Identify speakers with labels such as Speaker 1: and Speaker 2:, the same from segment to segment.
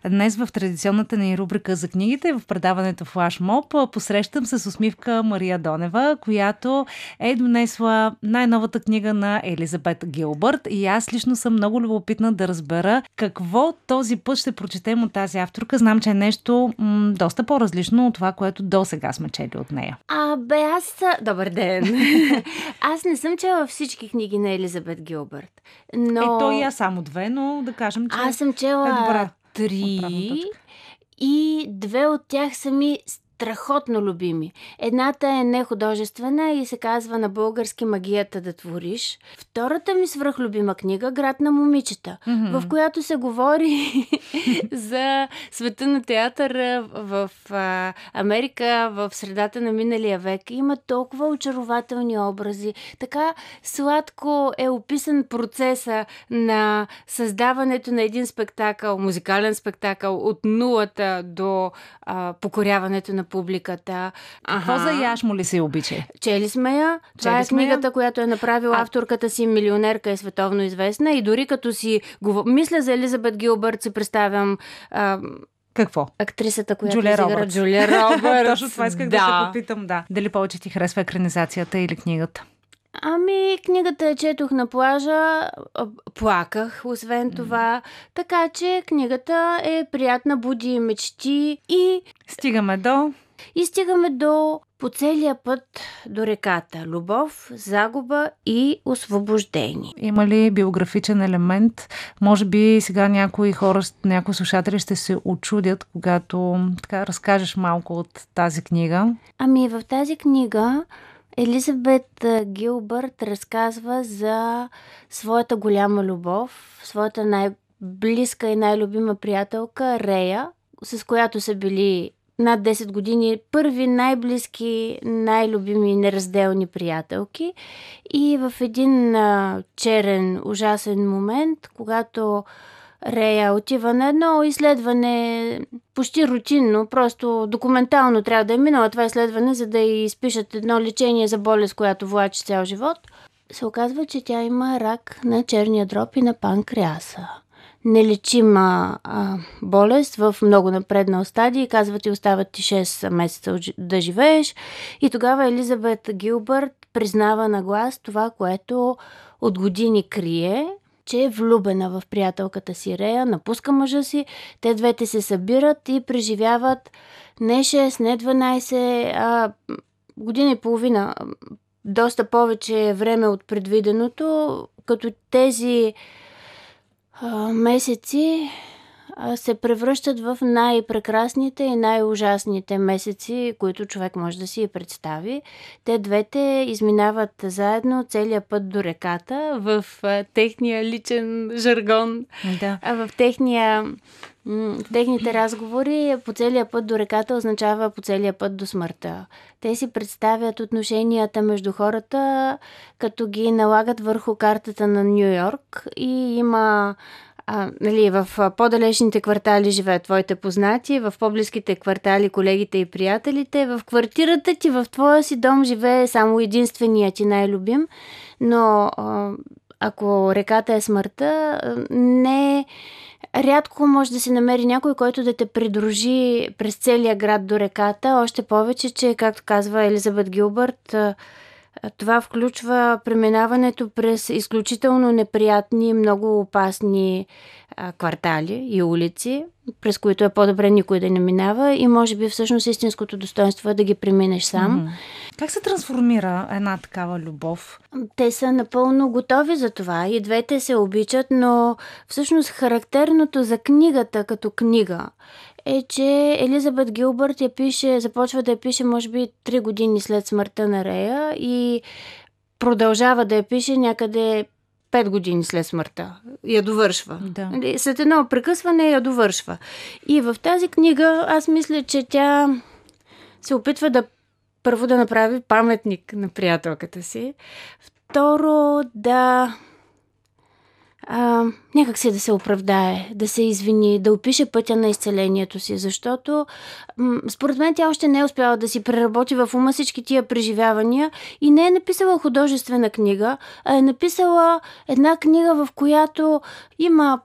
Speaker 1: Днес в традиционната ни рубрика за книгите, в предаването Флашмоб, посрещам с усмивка Мария Донева, която е донесла най-новата книга на Елизабет Гилбърт. И аз лично съм много любопитна да разбера какво този път ще прочетем от тази авторка. Знам, че е нещо доста по-различно от това, което до сега сме чели от нея.
Speaker 2: Добър ден! Аз не съм чела всички книги на Елизабет Гилбърт. Но...
Speaker 1: Ето и аз само две, но да кажем, че
Speaker 2: аз съм чела
Speaker 1: добра
Speaker 2: 3 и 2 от тях са ми страхотно любими. Едната е нехудожествена и се казва на български "Магията да твориш". Втората ми свръхлюбима книга "Град на момичета", в която се говори за света на театъра в Америка в средата на миналия век. Има толкова очарователни образи. Така сладко е описан процеса на създаването на един спектакъл, музикален спектакъл, от нулата до покоряването на публиката.
Speaker 1: Какво за Яшмо ли се обича?
Speaker 2: Чели сме я. Това е книгата, която е направила авторката си, милионерка, е световно известна. И дори като си мисля за Елизабет Гилбърт, си представям
Speaker 1: какво?
Speaker 2: Актрисата, която
Speaker 1: Джулия
Speaker 2: изигра Джулия Робъртс.
Speaker 1: Точно това исках да се попитам, да. Дали повече ти харесва екранизацията или книгата?
Speaker 2: Книгата я четох на плажа, плаках, освен това, така че книгата е приятна, буди мечти и...
Speaker 1: Стигаме до
Speaker 2: по целия път до реката. Любов, загуба и освобождение.
Speaker 1: Има ли биографичен елемент? Може би сега някои хора, някои слушатели ще се учудят, когато така разкажеш малко от тази книга.
Speaker 2: В тази книга Елизабет Гилбърт разказва за своята голяма любов, своята най-близка и най-любима приятелка Рея, с която са били над 10 години първи най-близки, най-любими, неразделни приятелки. И в един черен, ужасен момент, когато Рея отива на едно изследване почти рутинно, просто документално трябва да е минала това изследване, за да й изпишат едно лечение за болест, която влачи цял живот, се оказва, че тя има рак на черния дроб и на панкреаса. Нелечима болест в много напреднал стадий. Казва ти, остават ти 6 месеца да живееш. И тогава Елизабет Гилбърт признава на глас това, което от години крие, че е влюбена в приятелката си Рея, напуска мъжа си, те двете се събират и преживяват не 6, не 12, година и половина, доста повече време от предвиденото, като тези месеци се превръщат в най-прекрасните и най-ужасните месеци, които човек може да си представи. Те двете изминават заедно целия път до реката в техния личен жаргон.
Speaker 1: Да.
Speaker 2: В техните разговори по целия път до реката означава по целия път до смъртта. Те си представят отношенията между хората, като ги налагат върху картата на Ню Йорк и има... в по-далечните квартали живеят твоите познати, в по-близките квартали колегите и приятелите, в квартирата ти, в твоя си дом живее само единственият ти най-любим, но ако реката е смъртта, рядко може да се намери някой, който да те придружи през целия град до реката, още повече, че, както казва Елизабет Гилбърт, това включва преминаването през изключително неприятни, много опасни квартали и улици, през които е по-добре никой да не минава и може би всъщност истинското достоинство е да ги преминеш сам.
Speaker 1: Как се трансформира една такава любов?
Speaker 2: Те са напълно готови за това и двете се обичат, но всъщност характерното за книгата като книга е, че Елизабет Гилбърт започва да я пише може би 3 години след смъртта на Рея и продължава да я пише някъде 5 години след смъртта. Я довършва.
Speaker 1: Да.
Speaker 2: След едно прекъсване я довършва. И в тази книга аз мисля, че тя се опитва първо да направи паметник на приятелката си. Второ някак си да се оправдае, да се извини, да опише пътя на изцелението си, защото според мен тя още не е успяла да си преработи в ума всички тия преживявания и не е написала художествена книга, а е написала една книга, в която има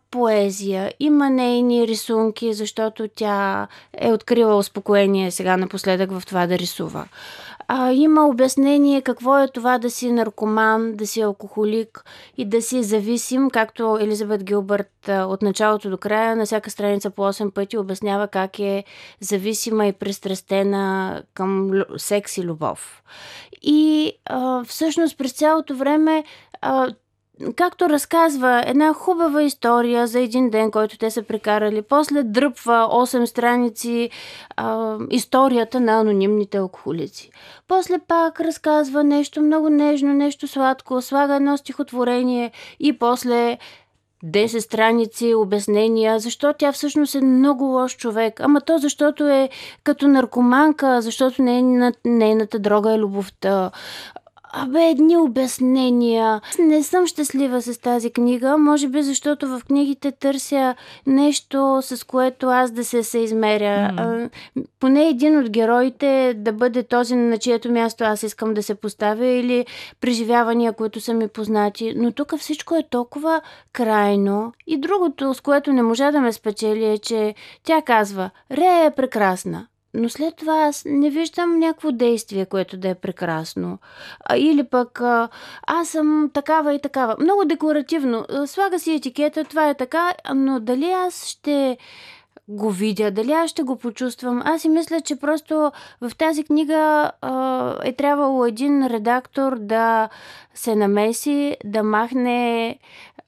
Speaker 2: поезия, има нейни рисунки, защото тя е открила успокоение сега напоследък в това да рисува. Има обяснение какво е това да си наркоман, да си алкохолик и да си зависим, както Елизабет Гилбърт от началото до края на всяка страница по 8 пъти обяснява как е зависима и пристрастена към секс и любов. И всъщност през цялото време както разказва една хубава история за един ден, който те са прекарали, после дръпва 8 страници историята на анонимните алкохолици. После пак разказва нещо много нежно, нещо сладко, слага едно стихотворение и после 10 страници обяснения, защо тя всъщност е много лош човек. Ама то защото е като наркоманка, защото нейната дрога е любовта. Едни обяснения. Не съм щастлива с тази книга, може би защото в книгите търся нещо, с което аз да се съизмеря. Поне един от героите да бъде този, на чието място аз искам да се поставя, или преживявания, които са ми познати. Но тук всичко е толкова крайно. И другото, с което не можа да ме спечели, е, че тя казва: Рея е прекрасна. Но след това аз не виждам някакво действие, което да е прекрасно. Или пък аз съм такава и такава. Много декларативно. Слага си етикета, това е така, но дали аз ще го видя, дали аз ще го почувствам. Аз си мисля, че просто в тази книга е трябвало един редактор да се намеси, да махне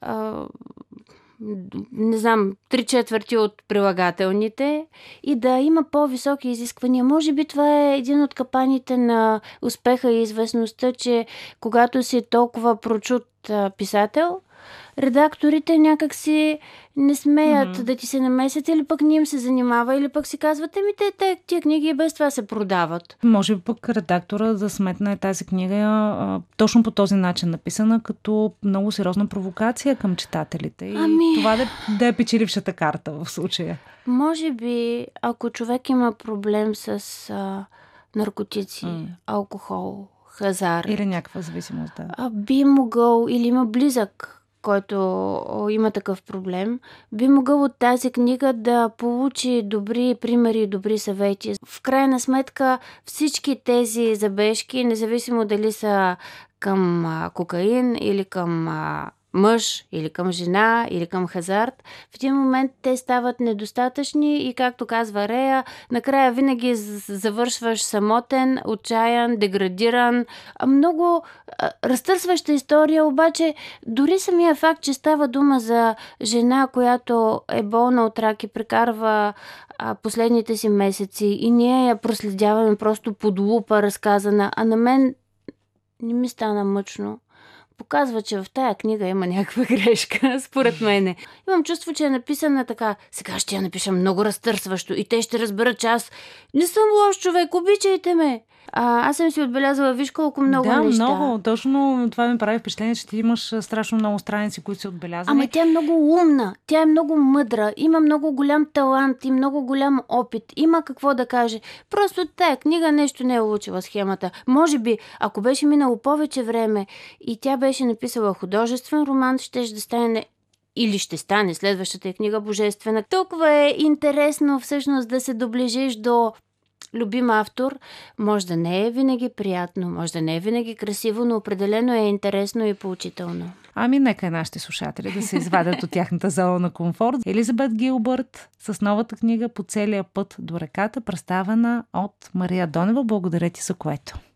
Speaker 2: не знам, 3/4 от прилагателните и да има по-високи изисквания. Може би това е един от капаните на успеха и известността, че когато си толкова прочут писател, редакторите някак си не смеят да ти се намесят, или пък не им се занимава, или пък си казват: тия книги и без това се продават.
Speaker 1: Може би пък редактора да сметне тази книга точно по този начин написана, като много сериозна провокация към читателите. И това да е печелившата карта в случая.
Speaker 2: Може би, ако човек има проблем с наркотици, алкохол, хазар.
Speaker 1: Или някаква зависимост, да.
Speaker 2: Би могъл, или има близък, който има такъв проблем, би могъл от тази книга да получи добри примери и добри съвети. В крайна сметка всички тези забежки, независимо дали са към кокаин или към мъж, или към жена, или към хазарт, в един момент те стават недостатъчни и, както казва Рея, накрая винаги завършваш самотен, отчаян, деградиран. Много разтърсваща история, обаче дори самия факт, че става дума за жена, която е болна от рак и прекарва последните си месеци и ние я проследяваме просто под лупа разказана, а на мен не ми стана мъчно. Показва, че в тая книга има някаква грешка, според мене. Имам чувство, че е написана така: сега ще я напиша много разтърсващо и те ще разберат, че аз не съм лош човек, обичайте ме. Аз съм си отбелязала, виж колко много неща.
Speaker 1: Да, много. Точно това ми прави впечатление, че ти имаш страшно много страници, които си отбелязани.
Speaker 2: Ама тя е много умна, тя е много мъдра, има много голям талант и много голям опит. Има какво да каже. Просто тая книга нещо не е улучила схемата. Може би, ако беше минало повече време и тя беше написала художествен роман, ще да стане, или ще стане следващата книга божествена. Толкова е интересно всъщност да се доближиш до любим автор. Може да не е винаги приятно, може да не е винаги красиво, но определено е интересно и поучително.
Speaker 1: Нека и нашите слушатели да се извадят от тяхната зона на комфорт. Елизабет Гилбърт с новата книга "По целия път до реката", представена от Мария Донева. Благодаря ти за което.